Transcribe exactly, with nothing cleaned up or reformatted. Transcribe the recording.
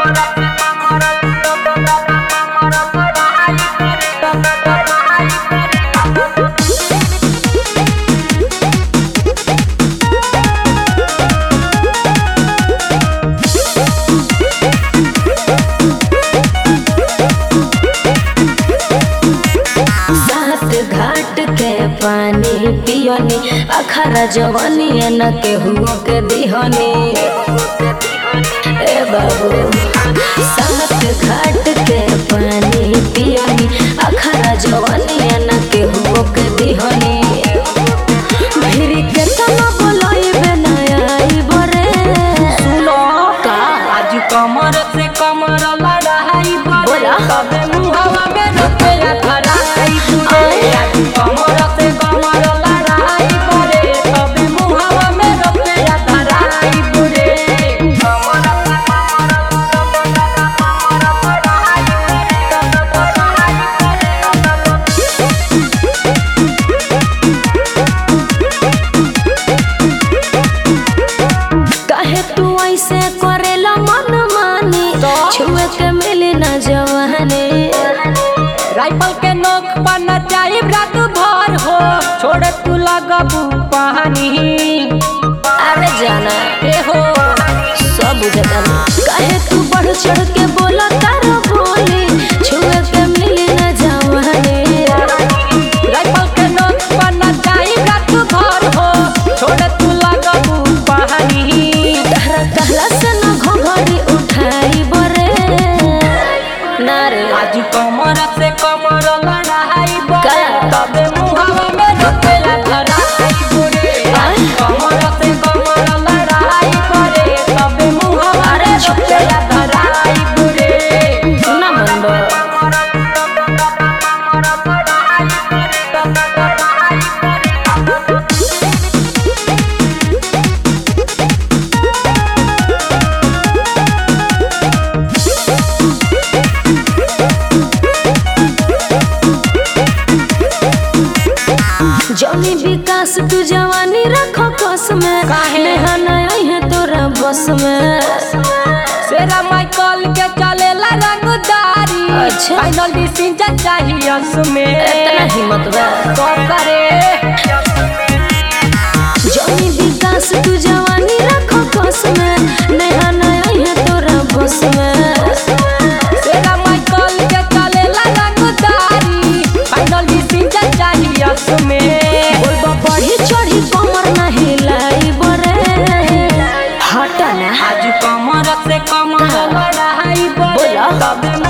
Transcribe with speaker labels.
Speaker 1: घाट के पानी पियनी अखरा जवानी न केहू के दिहनी ए बाबू। सात घाट के पानी पियनी अखरा जवानी न केहू के दिहनी भिरी के तना बोलाइबे ना आइब रे।
Speaker 2: सुनो का आज कमर से कमर लड़ाई बोला तबे मुहावा में रुपया धराई आज कमर से कमर लड़ाई बोले तबे मुहावा में रुपया धराई बुरे।
Speaker 1: काहे तू ऐसे करेला मन मानी छुए के मिली ना जवानी।
Speaker 2: राइफल के नोक पर न जाए रात भर हो छोड़ तू लगबू पानी।
Speaker 1: अरे जाना
Speaker 2: ए हो
Speaker 1: सब बुझता काहे तू बढ़ चढ़ के बोला तारा बोली छुए के मिली ना जवानी।
Speaker 2: राइफल के नोक पर न जाए रात भर हो छोड़ तू लगबू पानी।
Speaker 1: तारा कहला से न घोघड़ी उठाई बरे ना रे।
Speaker 2: आज कमर से कमर लड़ाई बोले तबे मुहावा में रुपया धराई बुरे। आज कमर से कमर लड़ाई बोले तबे मुहावा में रुपया धराई बुरे।
Speaker 1: ना मन बा जौनी विकास तू जवानी रखो कस में नेहा नहीं है तोरा बस में।
Speaker 2: सेरा माइकल के चलेला रंगदारी
Speaker 1: अच्छा।
Speaker 2: फाइनल डिसीजन चाहिए उसमें
Speaker 1: इतना हिम्मत बा
Speaker 2: तो करे।
Speaker 1: जौनी विकास तू जवानी रखो कस में नेहा नहीं है तोरा बस में।
Speaker 2: सेरा माइकल के चलेला रंगदारी फाइनल डिसीजन चाहिए उसमें
Speaker 1: बोलबा बढ़ी चढ़ी कमर नहीं लाई बरे हटा ना।
Speaker 2: आज कमर से कमर लड़ाई बोला तबे